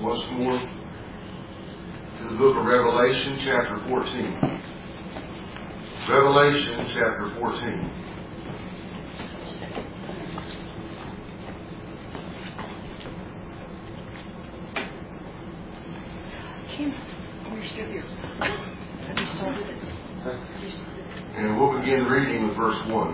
once more to the book of Revelation, chapter 14. Revelation, chapter 14. And we'll begin reading with verse 1.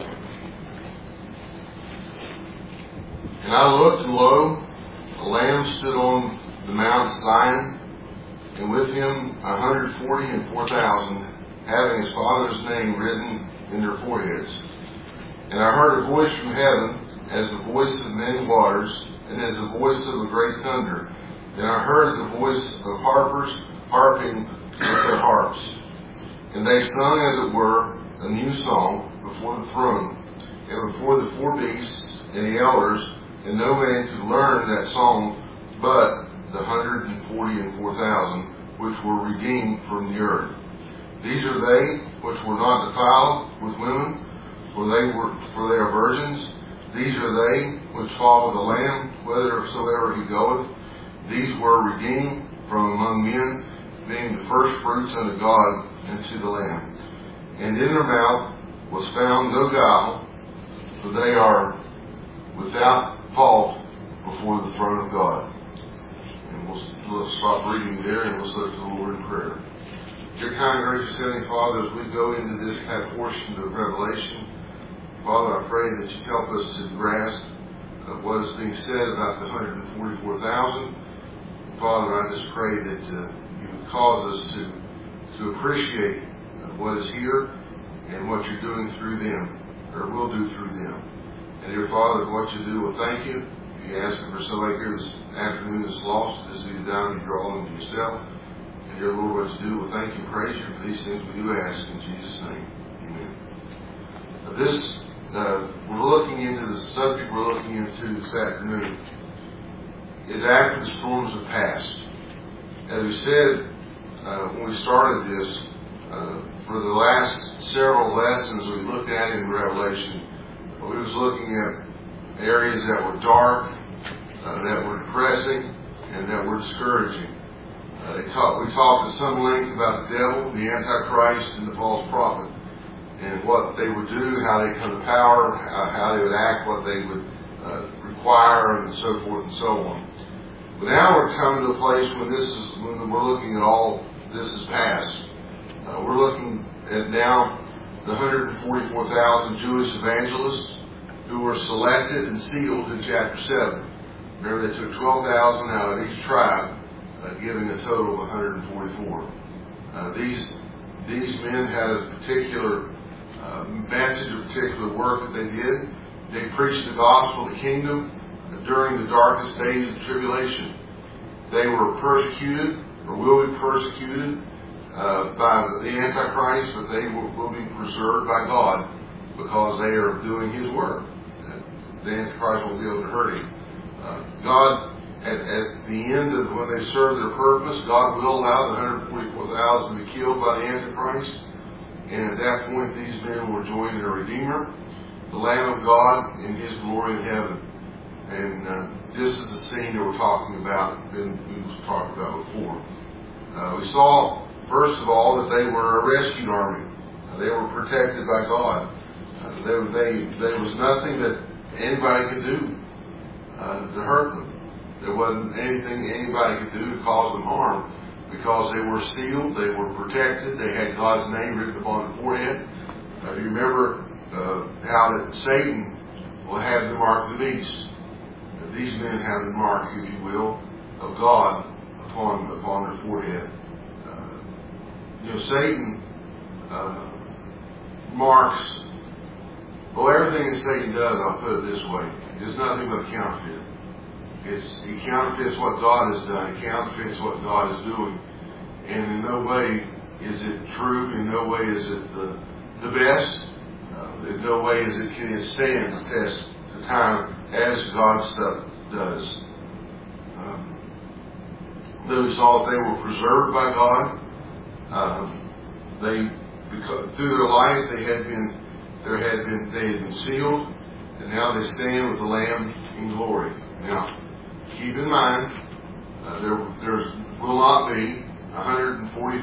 And I looked, and lo, a Lamb stood on the Mount Zion, and with him 144,000, having his Father's name written in their foreheads. And I heard a voice from heaven, as the voice of many waters, and as the voice of a great thunder. Then I heard the voice of harpers harping with their harps. And they sung, as it were, a new song before the throne, and before the four beasts and the elders, and no man could learn that song but the 144,000 which were redeemed from the earth. These are they which were not defiled with women, for they are virgins. These are they which follow the Lamb, whithersoever he goeth. These were redeemed from among men, being the first fruits unto God and to the Lamb. And in their mouth was found no guile, for they are without fault before the throne of God. And we'll stop reading there, and we'll look to the Lord in prayer. Dear kind and gracious Heavenly Father, as we go into this kind of portion of Revelation, Father, I pray that you help us to grasp what is being said about the 144,000. Father, I just pray that you would cause us to appreciate what is here and what you're doing through them, or will do through them. And dear Father, for what you do, we'll thank you. If you ask for somebody here this afternoon that's lost, this will be done, you draw them to yourself. And dear Lord, what you do, we'll thank you and praise you for these things we do ask in Jesus' name. Amen. We're looking into the subject we're looking into this afternoon is after the storms have passed. As we said when we started this, for the last several lessons we looked at in Revelation, we was looking at areas that were dark, that were depressing, and that were discouraging. We talked at some length about the devil, the Antichrist, and the false prophet, and what they would do, how they come to power, how they would act, what they would require, and so forth and so on. But now we're coming to a place when we're looking at all this is past. We're looking at now the 144,000 Jewish evangelists who were selected and sealed in chapter 7. Remember, they took 12,000 out of each tribe, giving a total of 144. These men had a particular message, a particular work that they did. They preached the gospel of the kingdom during the darkest days of tribulation. They were persecuted, or will be persecuted, by the Antichrist, but they will be preserved by God because they are doing his work. The Antichrist won't be able to hurt him. God, at the end of when they serve their purpose, God will allow the 144,000 to be killed by the Antichrist. And at that point, these men will join their Redeemer, the Lamb of God, in his glory in heaven. And this is the scene that we're talking about, and we talked about before. We saw, first of all, that they were a rescued army. They were protected by God. There was nothing that anybody could do to hurt them. There wasn't anything anybody could do to cause them harm, because they were sealed, they were protected, they had God's name written upon their forehead. You remember how that Satan will have the mark of the beast. These men have the mark, if you will, of God upon their forehead. Satan marks, everything that Satan does, I'll put it this way, is nothing but a counterfeit. He counterfeits what God has done. He counterfeits what God is doing. And in no way is it true. In no way is it the best. In no way can it stand the test of time as God's stuff does. Though we saw that they were preserved by God, through their life they had been sealed, and now they stand with the Lamb in glory. Now, keep in mind, there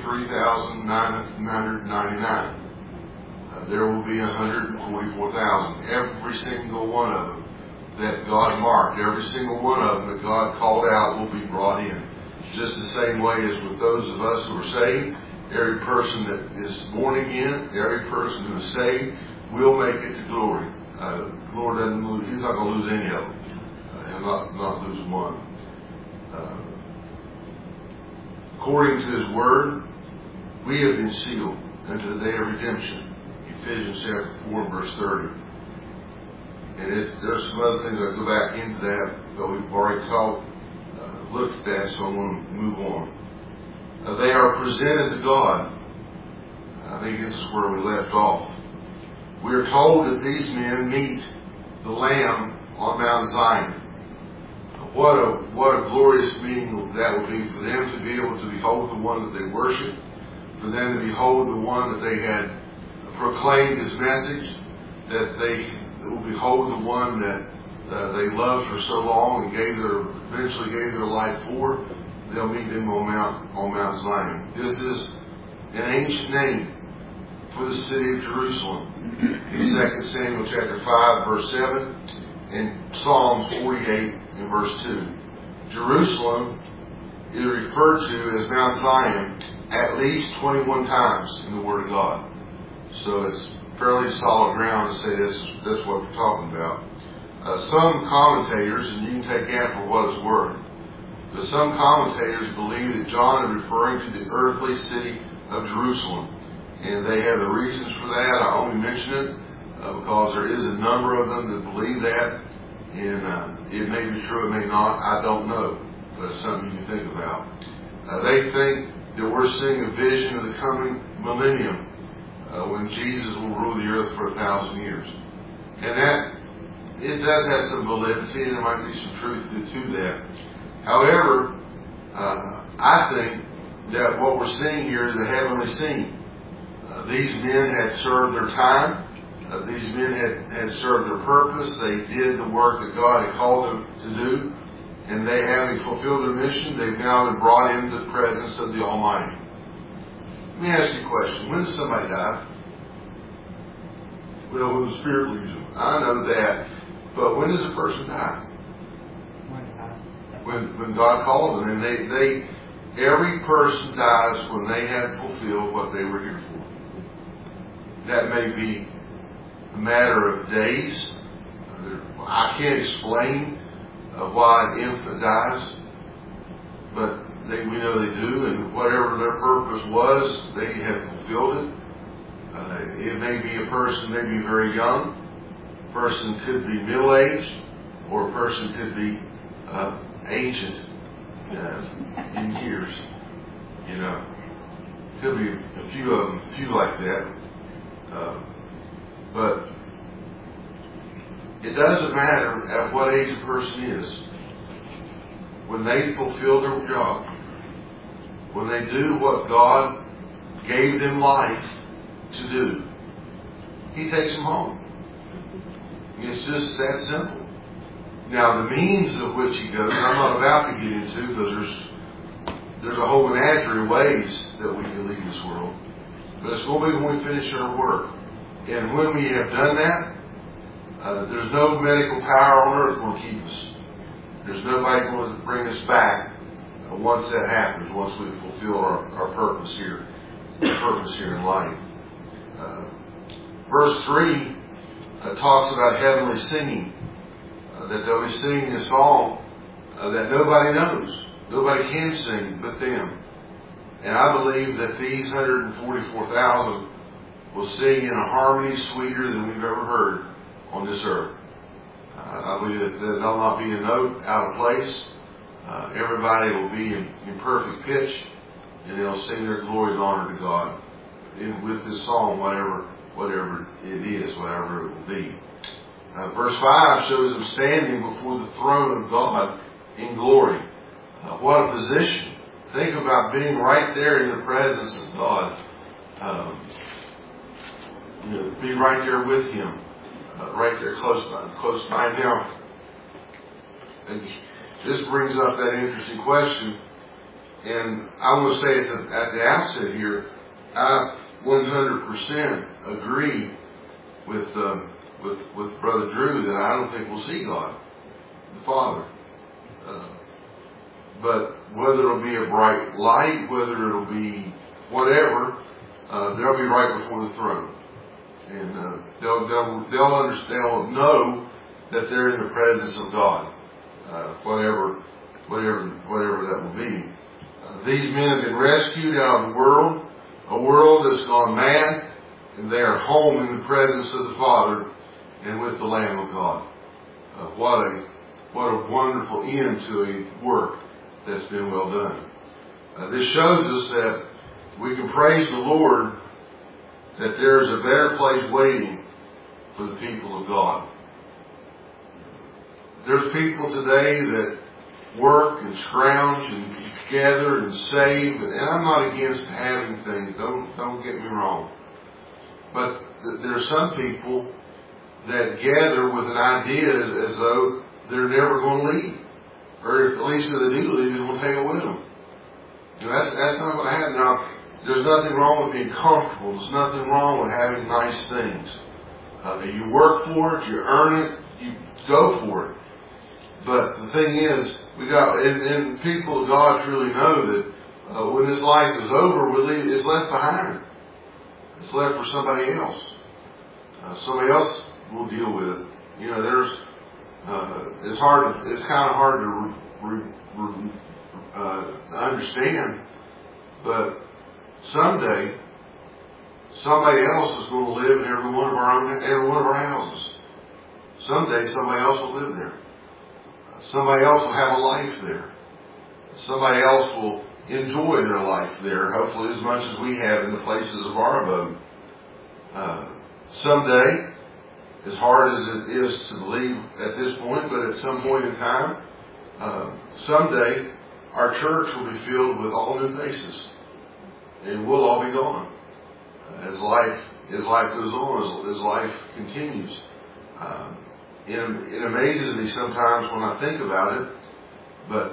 143,999. There will be 144,000. Every single one of them that God marked, every single one of them that God called out will be brought in. Just the same way as with those of us who are saved, every person that is born again, every person who is saved will make it to glory. The Lord doesn't lose, He's not going to lose any of them. He'll not lose one. According to His Word, we have been sealed unto the day of redemption. Ephesians chapter 4 and verse 30. And there's some other things that go back into that, but we've already looked at that, so I'm going to move on. They are presented to God. I think this is where we left off. We are told that these men meet the Lamb on Mount Zion. What a glorious meeting that would be for them to be able to behold the one that they worship, for them to behold the one that they had proclaimed His message, that they will behold the one that they loved for so long and eventually gave their life for. They'll meet Him on Mount Zion. This is an ancient name for the city of Jerusalem. In 2 Samuel chapter 5 verse 7 and Psalms 48 and verse 2. Jerusalem is referred to as Mount Zion at least 21 times in the Word of God. So it's fairly solid ground to say that's what we're talking about. Some commentators, and you can take that for what it's worth, but some commentators believe that John is referring to the earthly city of Jerusalem. And they have the reasons for that. I only mention it because there is a number of them that believe that. And it may be true, it may not. I don't know. But it's something you can think about. They think that we're seeing a vision of the coming millennium when Jesus will rule the earth for 1,000 years. And that, it does have some validity, and there might be some truth to that. However, I think that what we're seeing here is a heavenly scene. These men had served their time. These men had served their purpose. They did the work that God had called them to do. And they, having fulfilled their mission, they've now been brought into the presence of the Almighty. Let me ask you a question. When does somebody die? Well, when the Spirit leaves them. I know that. But when does a person die? When God calls them. And every person dies when they have fulfilled what they were here for. That may be a matter of days. I can't explain why an infant dies, but we know they do, and whatever their purpose was, they have fulfilled it. It may be a person, may be very young. A person could be middle-aged, or a person could be ancient in years. Could be a few of them, a few like that. But it doesn't matter at what age a person is. When they fulfill their job, when they do what God gave them life to do, He takes them home. It's just that simple. Now, the means of which He goes, I'm not about to get into, because there's a whole menagerie of ways that we can leave this world. But it's going to be when we finish our work. And when we have done that, there's no medical power on earth going to keep us. There's nobody going to bring us back once that happens, once we fulfill our purpose here in life. Verse 3 talks about heavenly singing, that they'll be singing a song that nobody knows. Nobody can sing but them. And I believe that these 144,000 will sing in a harmony sweeter than we've ever heard on this earth. I believe that there'll not be a note out of place. Everybody will be in perfect pitch, and they'll sing their glory and honor to God with this song, whatever it is, whatever it will be. Verse 5 shows them standing before the throne of God in glory. What a position. Think about being right there in the presence of God. Be right there with Him. Right there close by now. And this brings up that interesting question. And I want to say at the outset here, I 100% agree with Brother Drew that I don't think we'll see God, the Father. But whether it'll be a bright light, whether it'll be whatever, they'll be right before the throne, and they'll understand, they'll know that they're in the presence of God, whatever that will be. These men have been rescued out of the world, a world that's gone mad, and they are home in the presence of the Father and with the Lamb of God. What a wonderful end to a work that's been well done. This shows us that we can praise the Lord that there is a better place waiting for the people of God. There's people today that work and scrounge and gather and save, and I'm not against having things, don't get me wrong. But there are some people that gather with an idea as though they're never going to leave. Or at least if they do leave, they will take it with them. That's not going to happen. Now, there's nothing wrong with being comfortable. There's nothing wrong with having nice things. You work for it, you earn it, you go for it. But the thing is, and people of God truly know that when this life is over, it's left behind. It's left for somebody else. Somebody else will deal with it. It's kind of hard to understand, but someday somebody else is going to live in every one of our houses. Someday somebody else will live there. Somebody else will have a life there. Somebody else will enjoy their life there, hopefully as much as we have in the places of our abode. Someday, as hard as it is to believe at this point, but at some point in time, someday our church will be filled with all new faces, and we'll all be gone as life goes on, as life continues. It amazes me sometimes when I think about it, but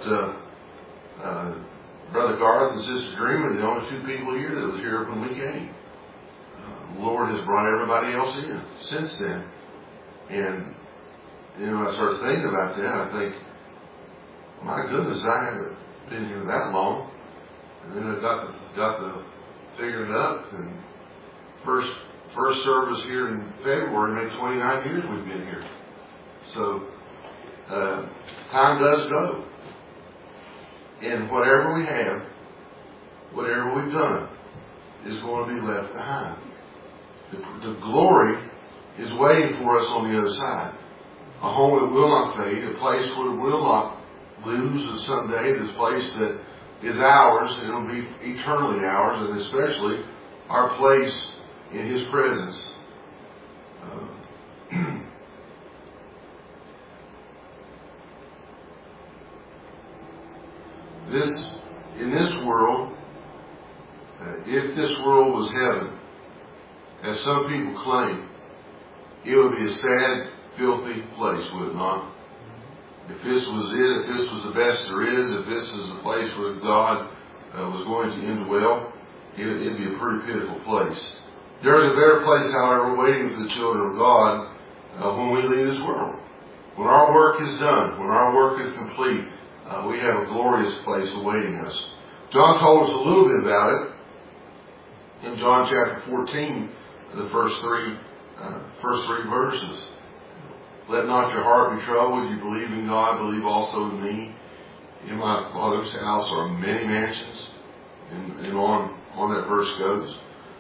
Brother Garth and Sister Dream are the only two people here that was here when we came. The Lord has brought everybody else in since then. And, I started thinking about that. I think, my goodness, I haven't been here that long. And then I got to figure it up. And first service here in February made 29 years we've been here. So, time does go. And whatever we have, whatever we've done, is going to be left behind. The glory is waiting for us on the other side. A home that will not fade, a place where we will not lose someday, this place that is ours, and it will be eternally ours, and especially our place in His presence. In this world, if this world was heaven, as some people claim, it would be a sad, filthy place, would it not? If this was it, if this was the best there is, if this is the place where God was going to indwell, it'd be a pretty pitiful place. There is a better place, however, waiting for the children of God when we leave this world. When our work is done, when our work is complete, we have a glorious place awaiting us. John told us a little bit about it in John chapter 14, the first three verses. Let not your heart be troubled. You believe in God, believe also in me. In my Father's house are many mansions. And on that verse goes.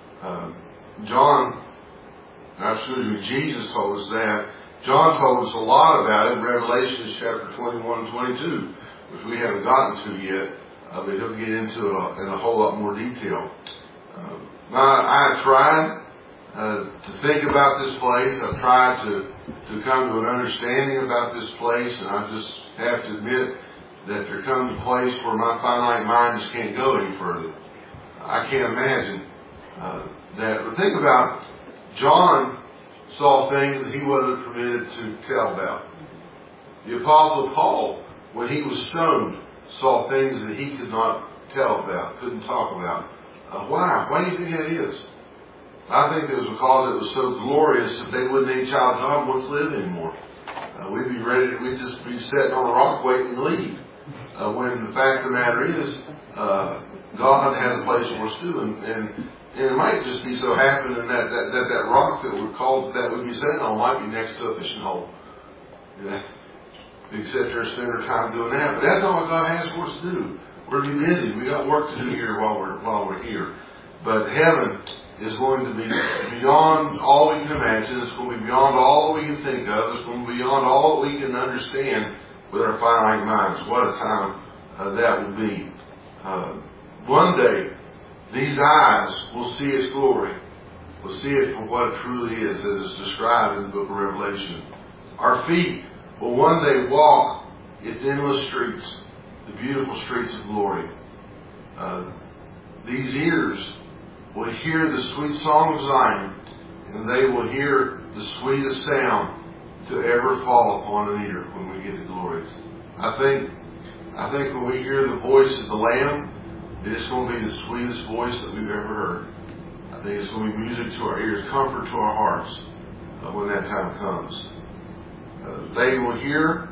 Jesus told us that. John told us a lot about it in Revelation chapter 21 and 22, which we haven't gotten to yet, but he'll get into it in a whole lot more detail. I have tried to think about this place. I've tried to come to an understanding about this place, and I just have to admit that there comes a place where my finite mind just can't go any further. I can't imagine that. But think about, John saw things that he wasn't permitted to tell about. The Apostle Paul, when he was stoned, saw things that he could not tell about, couldn't talk about. Why? Why do you think that is? I think it was because it was so glorious that they wouldn't, any child of God want to live anymore. We'd be ready, we'd just be sitting on a rock waiting to leave. When the fact of the matter is, God had a place for us too, and it might just be so happening that rock that we'd be sitting on might be next to a fishing hole. We could sit there and spend our time doing that, but that's not what God has for us to do. We're to be busy. We got work to do here while we're here. But heaven is going to be beyond all we can imagine. It's going to be beyond all that we can think of. It's going to be beyond all that we can understand with our finite minds. What a time that will be. One day, these eyes will see its glory. We'll see it for what it truly is, as it's described in the book of Revelation. Our feet will one day walk its endless streets, the beautiful streets of glory. These ears will hear the sweet song of Zion, and they will hear the sweetest sound to ever fall upon an ear when we get to glories. I think when we hear the voice of the Lamb, it's going to be the sweetest voice that we've ever heard. I think it's going to be music to our ears, comfort to our hearts when that time comes. They will hear,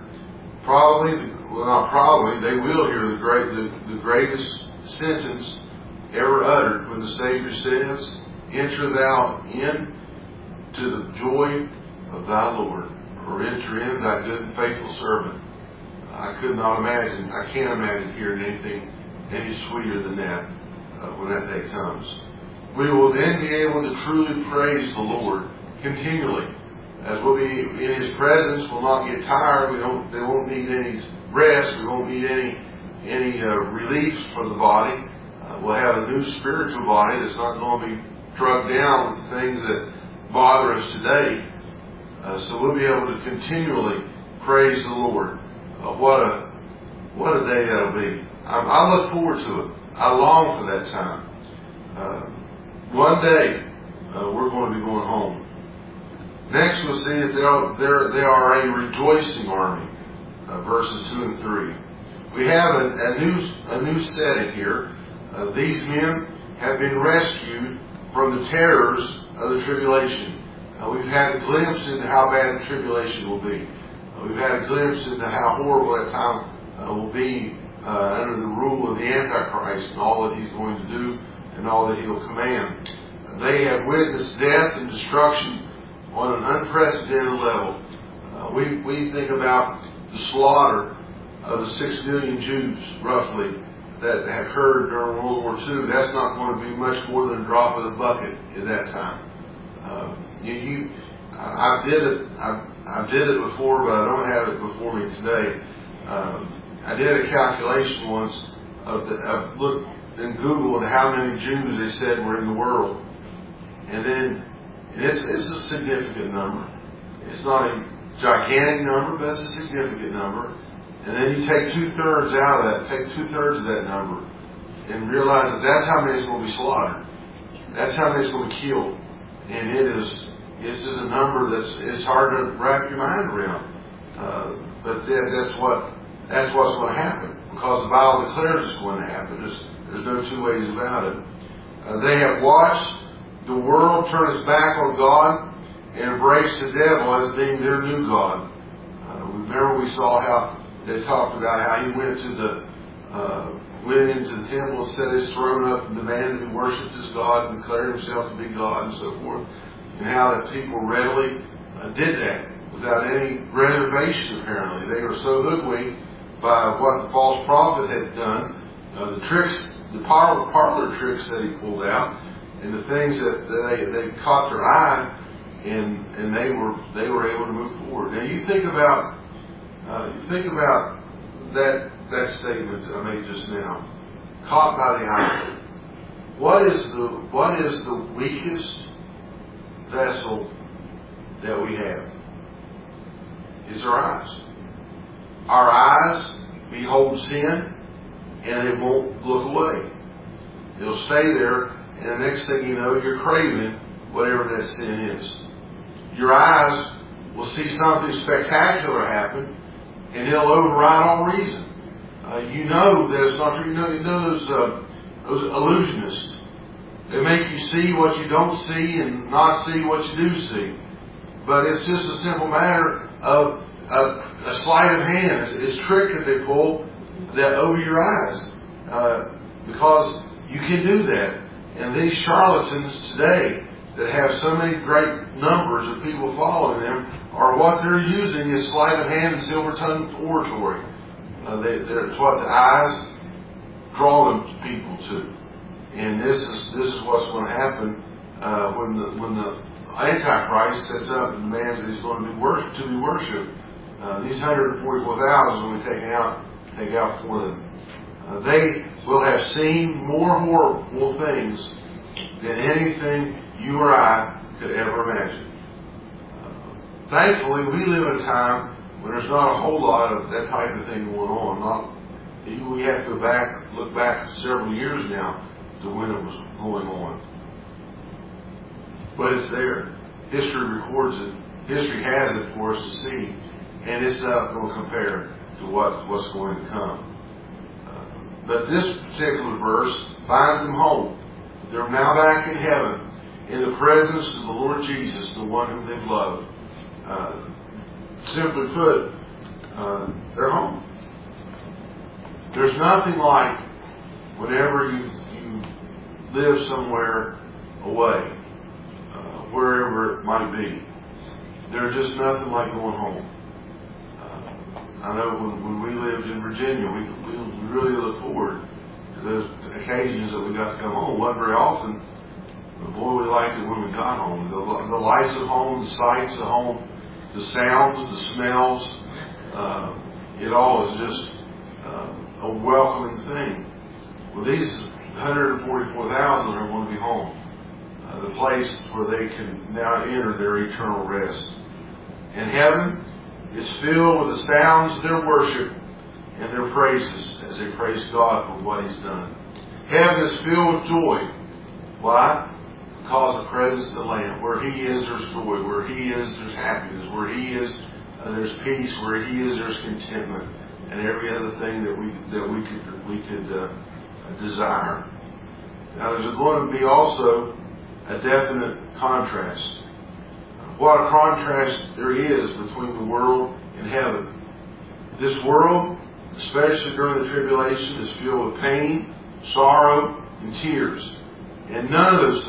they will hear the greatest sentence ever uttered when the Savior says, "Enter thou in to the joy of thy Lord," or "Enter in, thy good and faithful servant." I can't imagine hearing anything any sweeter than that when that day comes. We will then be able to truly praise the Lord continually, as we'll be in His presence. We'll not get tired. They won't need any rest. We won't need any relief for the body. We'll have a new spiritual body that's not going to be drugged down with things that bother us today. So we'll be able to continually praise the Lord. What a day that'll be. I look forward to it. I long for that time. One day we're going to be going home. Next we'll see that they are a rejoicing army. Verses 2 and 3. We have a new setting here. These men have been rescued from the terrors of the tribulation. We've had a glimpse into how bad the tribulation will be. We've had a glimpse into how horrible that time will be under the rule of the Antichrist and all that he's going to do and all that he'll command. They have witnessed death and destruction on an unprecedented level. We think about the slaughter of the 6 million Jews, roughly, that had occurred during World War II. That's not going to be much more than a drop of the bucket at that time. I did it before, but I don't have it before me today. I did a calculation once I looked in Google at how many Jews they said were in the world, and then it's a significant number. It's not a gigantic number, but it's a significant number. And then you take 2/3 out of that, take 2/3 of that number, and realize that that's how many is going to be slaughtered. That's how many is going to be killed. And it's just a number it's hard to wrap your mind around. But that's what's going to happen, because the Bible declares it's going to happen. There's no two ways about it. They have watched the world turn its back on God and embrace the devil as being their new God. Remember we saw how they talked about how he went into the temple and set his throne up and demanded to be worshipped as God and declared himself to be God and so forth. And how that people readily did that without any reservation, apparently. They were so hoodwinked by what the false prophet had done, the tricks, the parlor tricks that he pulled out, and the things that they caught their eye, and they were able to move forward. Now you think about that statement that I made just now, caught by the eye. What is the weakest vessel that we have? It's our eyes. Our eyes behold sin, and it won't look away. It'll stay there, and the next thing you know, you're craving whatever that sin is. Your eyes will see something spectacular happen, and it'll override all reason. you know that it's not true. You know those illusionists. They make you see what you don't see and not see what you do see. But it's just a simple matter of a sleight of hand. It's a trick that they pull that over your eyes. Because you can do that. And these charlatans today that have so many great numbers of people following them are what they're using is sleight of hand and silver-tongued oratory. It's what the eyes draw them people to. And this is what's going to happen when the Antichrist sets up and demands that he's going to be worshipped. These 144,000 will be taken out for them. They will have seen more horrible things than anything you or I could ever imagine. Thankfully, we live in a time when there's not a whole lot of that type of thing going on. We have to look back several years now to when it was going on. But it's there. History records it. History has it for us to see. And it's not going to compare to what's going to come. But this particular verse finds them home. They're now back in heaven in the presence of the Lord Jesus, the one whom they've loved. Simply put, they're home. There's nothing like whenever you live somewhere away, wherever it might be. There's just nothing like going home. I know when we lived in Virginia, we really looked forward to those occasions that we got to come home. It wasn't very often, but boy, we liked it when we got home. The lights of home, the sights of home, the sounds, the smells, it all is just a welcoming thing. Well, these 144,000 are going to be home, the place where they can now enter their eternal rest. And heaven is filled with the sounds of their worship and their praises as they praise God for what He's done. Heaven is filled with joy. Why? Because the presence of the Lamb. Where He is, there's joy. Where He is, there's happiness. Where He is, there's peace. Where He is, there's contentment, and every other thing that we could desire. Now, there's going to be also a definite contrast. What a contrast there is between the world and heaven. This world, especially during the tribulation, is filled with pain, sorrow, and tears. And none of those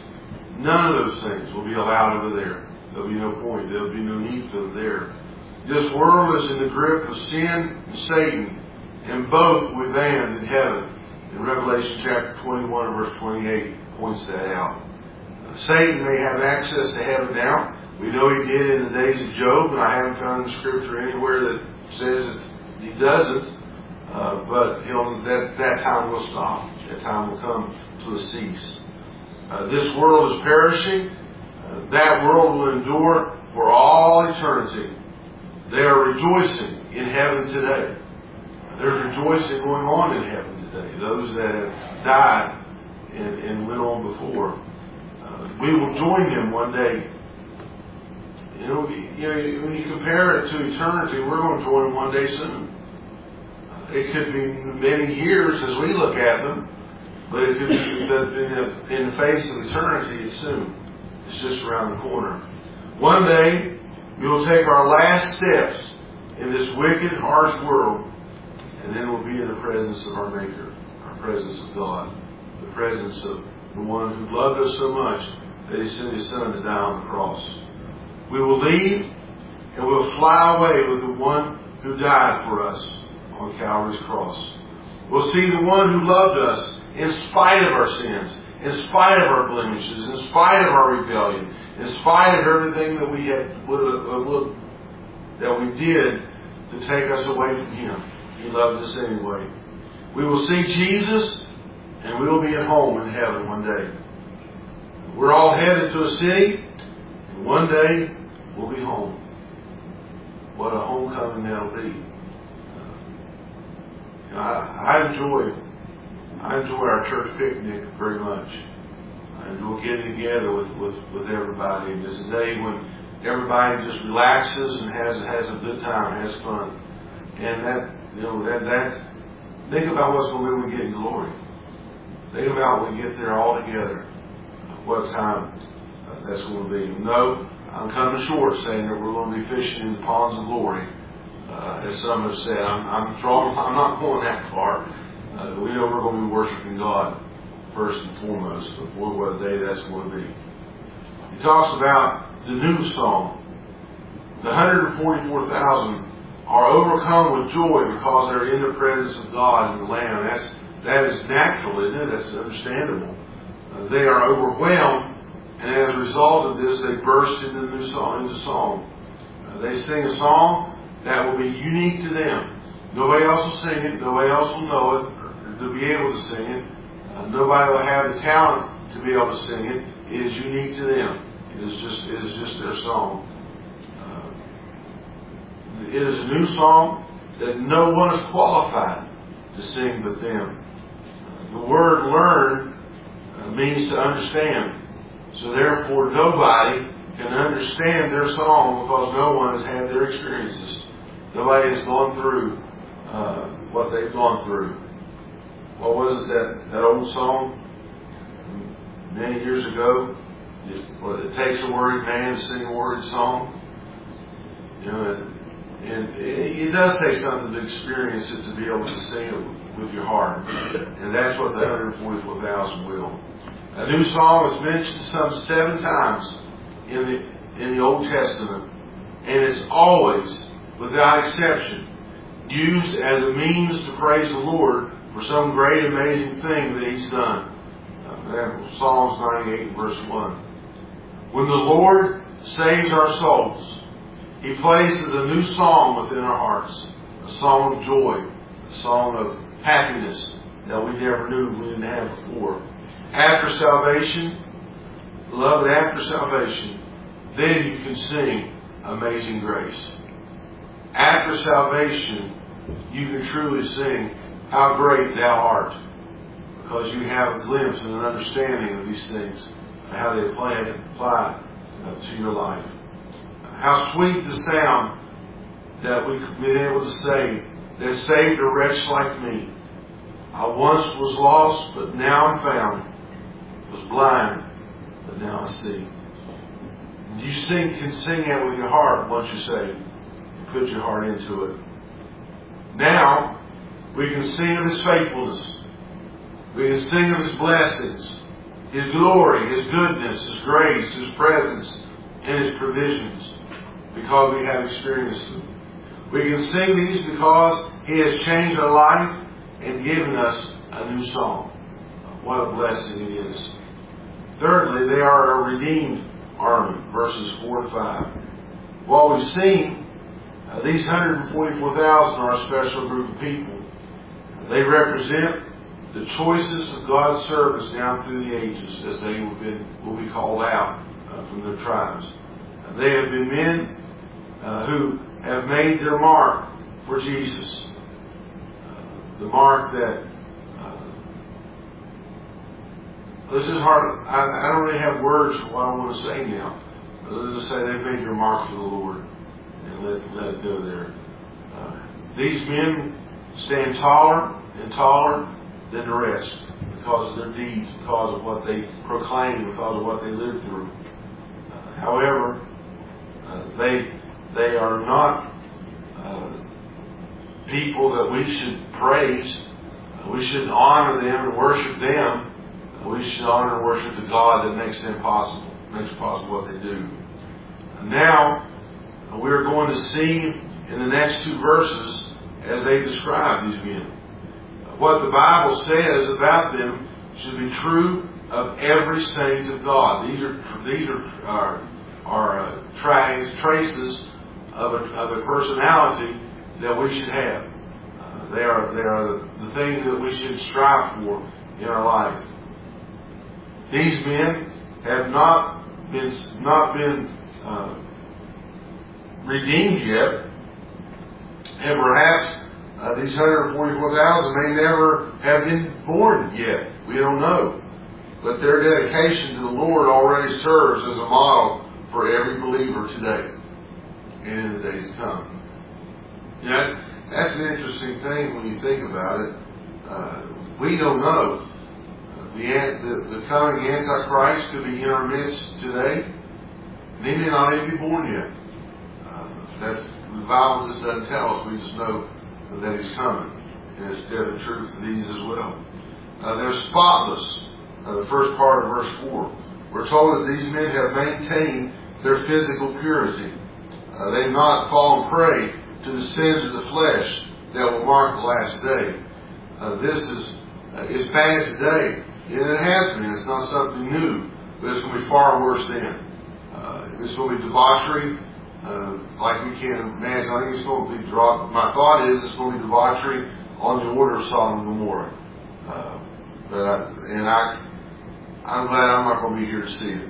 things will be allowed over there. There'll be no point. There'll be no need for them there. This world is in the grip of sin and Satan, and both will be banned in heaven. In Revelation chapter 21 verse 28 points that out. Satan may have access to heaven now. We know he did in the days of Job, and I haven't found in Scripture anywhere that says that he doesn't. But that time will stop. That time will come to a cease. This world is perishing. That world will endure for all eternity. They are rejoicing in heaven today. There's rejoicing going on in heaven today. Those that have died and went on before. We will join them one day. You know, when you compare it to eternity, we're going to join them one day soon. It could be many years as we look at them, but it could be in the face of eternity, it's soon. It's just around the corner. One day, we will take our last steps in this wicked, harsh world, and then we'll be in the presence of our Maker, our presence of God, the presence of the one who loved us so much that He sent His Son to die on the cross. We will leave and we'll fly away with the one who died for us on Calvary's cross. We'll see the one who loved us in spite of our sins, in spite of our blemishes, in spite of our rebellion, in spite of everything that we did to take us away from Him. He loved us anyway. We will see Jesus, and we will be at home in heaven one day. We're all headed to a city, and one day we'll be home. What a homecoming that'll be. I enjoy our church picnic very much. I enjoy getting together with everybody. And it's a day when everybody just relaxes and has a good time, has fun. And Think about what's going to be when we get in glory. Think about when we get there all together. What time that's going to be. No, I'm coming short saying that we're going to be fishing in the ponds of glory. As some have said, I'm not going that far. We know we're going to be worshiping God first and foremost. But boy, what a day that's going to be. He talks about the new song. The 144,000 are overcome with joy because they're in the presence of God and the Lamb. That is natural, isn't it? That's understandable. They are overwhelmed, and as a result of this, they burst into song. They sing a song that will be unique to them. Nobody else will sing it. Nobody else will know it, or to be able to sing it. Nobody will have the talent to be able to sing it. It is unique to them. It is just their song. It is a new song that no one is qualified to sing but them. The word learn means to understand. So therefore nobody can understand their song because no one has had their experiences. Nobody has gone through what they've gone through. What was it, that old song many years ago? It takes a worried man to sing a worried song. You know, and it does take something to experience it to be able to sing it with your heart. And that's what the 144,000 will. A new song is mentioned some 7 times in the Old Testament. And it's always, without exception, used as a means to praise the Lord for some great amazing thing that He's done. Psalms 98 verse 1. When the Lord saves our souls, He places a new song within our hearts. A song of joy. A song of happiness that we never knew we didn't have before. After salvation, beloved, after salvation, then you can sing Amazing Grace. After salvation, you can truly sing How Great Thou Art, because you have a glimpse and an understanding of these things and how they apply to your life. How sweet the sound that we've been able to say that saved a wretch like me. I once was lost, but now I'm found. Was blind, but now I see. You can sing that with your heart once you say, put your heart into it. Now, we can sing of His faithfulness. We can sing of His blessings, His glory, His goodness, His grace, His presence, and His provisions, because we have experienced them. We can sing these because He has changed our life and given us a new song. What a blessing it is. Thirdly, they are a redeemed army, verses 4 and 5. While we've seen these 144,000 are a special group of people. They represent the choices of God's service down through the ages as they will be called out from their tribes. They have been men who have made their mark for Jesus. The mark that this is hard. I don't really have words for what I want to say now. Let's just say they've made their mark for the Lord and let it go there. These men stand taller and taller than the rest because of their deeds, because of what they proclaim, because of what they lived through. However, they are not people that we should praise. We should honor them and worship them. We should honor and worship the God that makes them possible, makes possible what they do. And now, we're going to see in the next 2 verses as they describe these men. What the Bible says about them should be true of every saint of God. These are traces of a personality that we should have. They are the things that we should strive for in our life. These men have not been redeemed yet, and perhaps these 144,000 may never have been born yet. We don't know. But their dedication to the Lord already serves as a model for every believer today and in the days to come. That's an interesting thing when you think about it. We don't know. The coming Antichrist could be in our midst today, and he may not even be born yet. The Bible just doesn't tell us. We just know that he's coming, and it's definitely true for these as well. They're spotless. The first part of verse 4. We're told that these men have maintained their physical purity. They've not fallen prey to the sins of the flesh that will mark the last day. This is bad today, and it has been. It's not something new, but it's going to be far worse then. It's going to be debauchery, like we can't imagine. I think it's going to be my thought is it's going to be debauchery on the order of Sodom and Gomorrah. I'm glad I'm not going to be here to see it.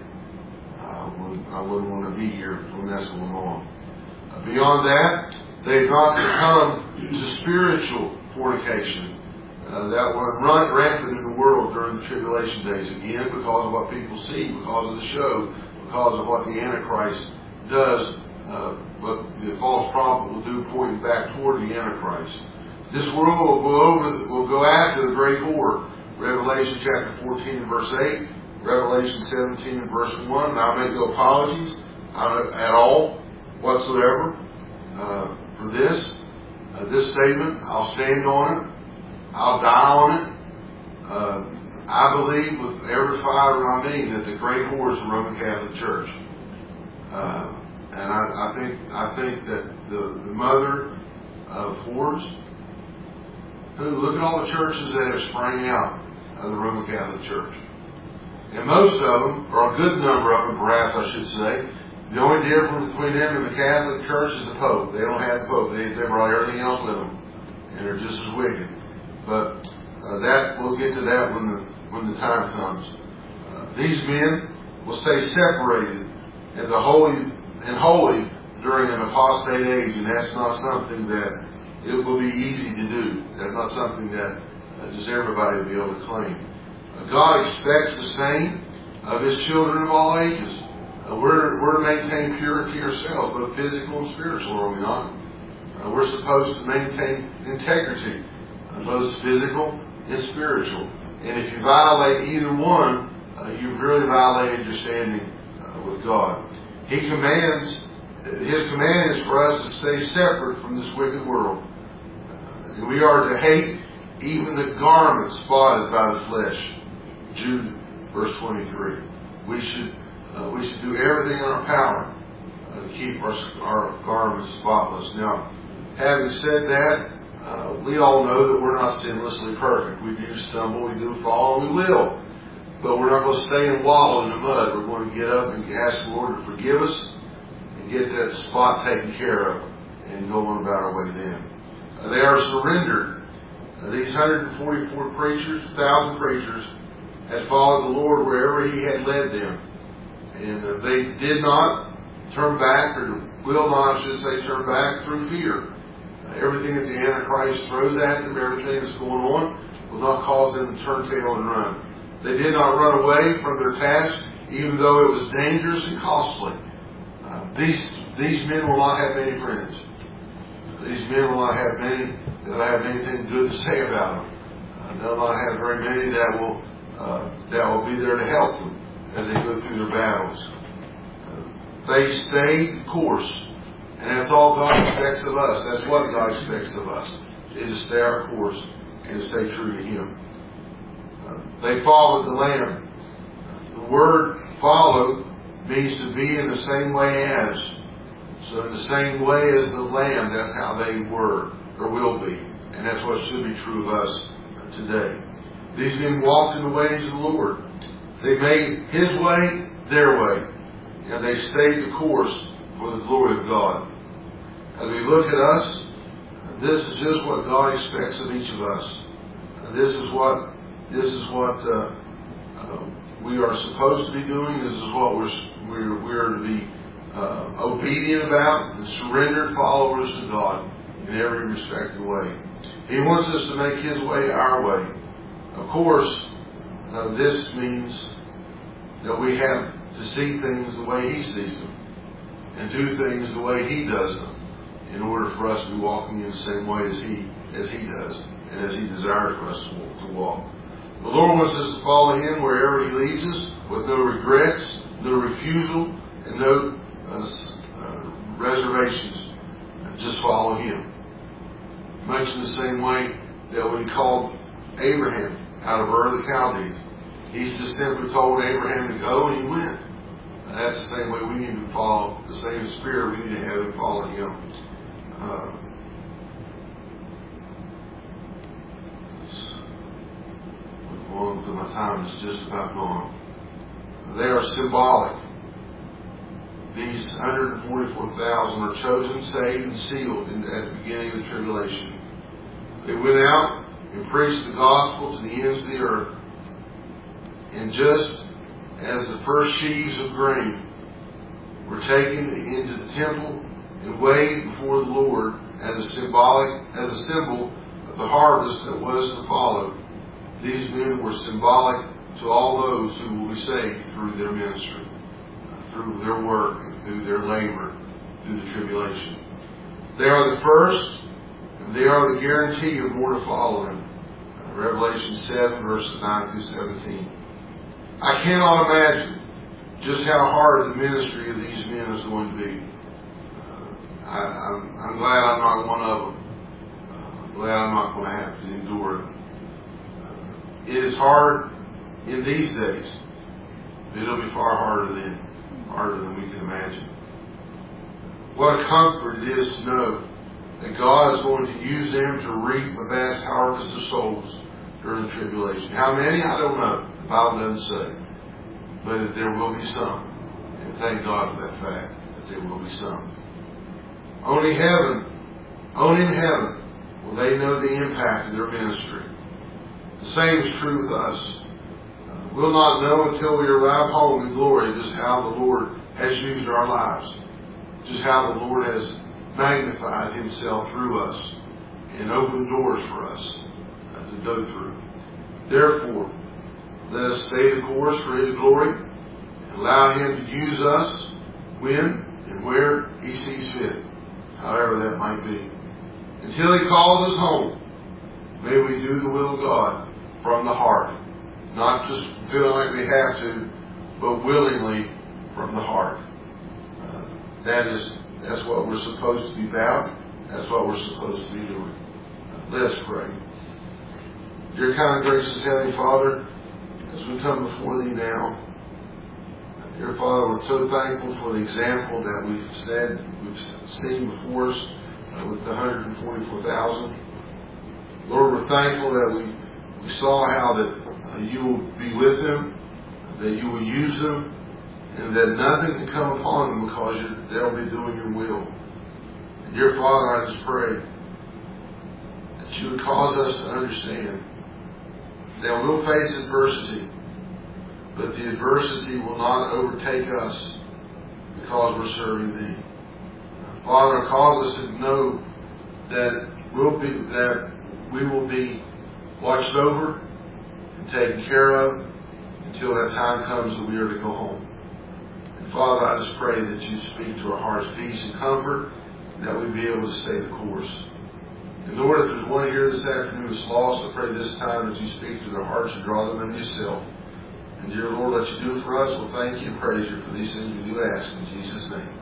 I wouldn't want to be here when that's going on. Beyond that, they've not succumbed to spiritual fornication that will run rampant in the world during the tribulation days, again because of what people see, because of the show, because of what the Antichrist does, what the false prophet will do, pointing back toward the Antichrist. This world will go after the great whore. Revelation chapter 14 verse 8, Revelation 17 verse 1. And I'll make no apologies at all whatsoever for this statement. I'll stand on it. I'll die on it. I believe with every fiber I mean that the great whore is the Roman Catholic Church. And I think that the mother of whores, look at all the churches that have sprang out of the Roman Catholic Church. And most of them, or a good number of them perhaps I should say, the only difference between them and the Catholic Church is the Pope. They don't have the Pope. They brought everything else with them. And they're just as wicked. But we'll get to that when the time comes. These men will stay separated and holy during an apostate age, and that's not something that it will be easy to do. That's not something that just everybody will be able to claim. God expects the same of His children of all ages. We're to maintain purity ourselves, both physical and spiritual, are we not? We're supposed to maintain integrity, both physical and spiritual. And if you violate either one, you've really violated your standing with God. His command is for us to stay separate from this wicked world. And we are to hate even the garment spotted by the flesh. Jude, verse 23. We should do everything in our power to keep our garments spotless. Now, having said that, we all know that we're not sinlessly perfect. We do stumble, we do fall, and we will. But we're not going to stay and wallow in the mud. We're going to get up and ask the Lord to forgive us and get that spot taken care of and go on about our way then. They are surrendered. These 144 preachers, 1,000 preachers, had followed the Lord wherever He had led them. And they did not turn back, or will not, I should say, turn back through fear. Everything that the Antichrist throws at them, everything that's going on, will not cause them to turn tail and run. They did not run away from their task, even though it was dangerous and costly. These men will not have many friends. These men will not have many that will have anything good to say about them. They'll not have very many that will be there to help them as they go through their battles. They stayed the course. And that's all God expects of us. That's what God expects of us, is to stay our course and to stay true to Him. They followed the Lamb. The word follow means to be in the same way as. So in the same way as the Lamb, that's how they were or will be. And that's what should be true of us today. These men walked in the ways of the Lord. They made His way their way. And they stayed the course for the glory of God. As we look at us, this is just what God expects of each of us. This is what we are supposed to be doing. This is what we're to be obedient about and surrendered followers to God in every respective way. He wants us to make His way our way. Of course, this means that we have to see things the way He sees them and do things the way He does them in order for us to be walking in the same way as He does. and as He desires for us to walk. The Lord wants us to follow Him wherever He leads us, with no regrets, no refusal, and no reservations. Just follow Him. Much in the same way that when He called Abraham out of Ur of the Chaldees, He's just simply told Abraham to go, and he went. That's the same way we need to follow, the same spirit we need to have in following Him. Because my time is just about gone. They are symbolic. These 144,000 are chosen, saved, and sealed at the beginning of the tribulation. They went out and preached the gospel to the ends of the earth. And just as the first sheaves of grain were taken into the temple and weighed before the Lord as a symbol of the harvest that was to follow, these men were symbolic to all those who will be saved through their ministry, through their work, and through their labor, through the tribulation. They are the first, and they are the guarantee of more to follow them. Revelation 7, verses 9 through 17. I cannot imagine just how hard the ministry of these men is going to be. I'm glad I'm not one of them. I'm glad I'm not going to have to endure it. It is hard in these days. It'll be far harder than we can imagine. What a comfort it is to know that God is going to use them to reap a vast harvest of souls during the tribulation. How many? I don't know. The Bible doesn't say. But there will be some. And thank God for that fact, that there will be some. Only in heaven will they know the impact of their ministry. The same is true with us. We'll not know until we arrive home in glory just how the Lord has used our lives. Just how the Lord has magnified Himself through us and opened doors for us to go through. Therefore, let us stay the course for His glory and allow Him to use us when and where He sees fit, however that might be. Until He calls us home, may we do the will of God from the heart. Not just feeling like we have to, but willingly from the heart. That's what we're supposed to be about. That's what we're supposed to be doing. Let's pray. Dear kind and gracious Heavenly Father, as we come before Thee now, dear Father, we're so thankful for the example that we've seen before us with the 144,000. Lord, we're thankful that we saw how that You will be with them, that You will use them, and that nothing can come upon them because they'll be doing Your will. And dear Father, I just pray that You would cause us to understand that we'll face adversity, but the adversity will not overtake us because we're serving Thee. Father, cause us to know that we will be watched over and taken care of until that time comes that we are to go home. And Father, I just pray that You speak to our hearts peace and comfort, and that we be able to stay the course. And Lord, if there's one here this afternoon that's lost, I pray this time that You speak to their hearts and draw them into Yourself. And dear Lord, what You do for us, we'll thank You and praise You for these things we do ask in Jesus' name.